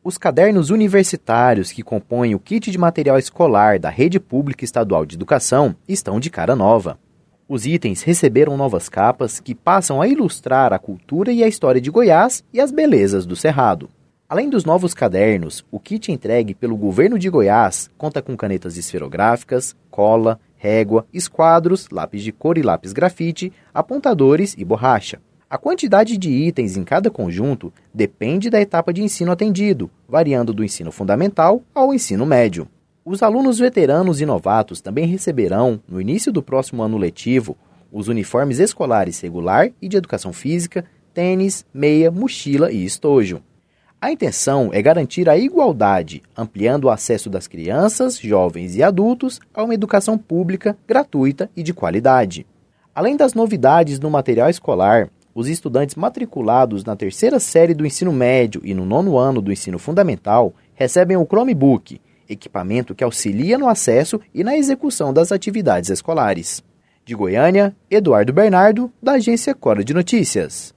Os cadernos universitários que compõem o kit de material escolar da Rede Pública Estadual de Educação estão de cara nova. Os itens receberam novas capas que passam a ilustrar a cultura e a história de Goiás e as belezas do Cerrado. Além dos novos cadernos, o kit entregue pelo governo de Goiás conta com canetas esferográficas, cola, régua, esquadros, lápis de cor e lápis grafite, apontadores e borracha. A quantidade de itens em cada conjunto depende da etapa de ensino atendido, variando do ensino fundamental ao ensino médio. Os alunos veteranos e novatos também receberão, no início do próximo ano letivo, os uniformes escolares regular e de educação física, tênis, meia, mochila e estojo. A intenção é garantir a igualdade, ampliando o acesso das crianças, jovens e adultos a uma educação pública, gratuita e de qualidade. Além das novidades no material escolar, os estudantes matriculados na terceira série do ensino médio e no 9º ano do ensino fundamental recebem o Chromebook, equipamento que auxilia no acesso e na execução das atividades escolares. De Goiânia, Eduardo Bernardo, da agência Cora de Notícias.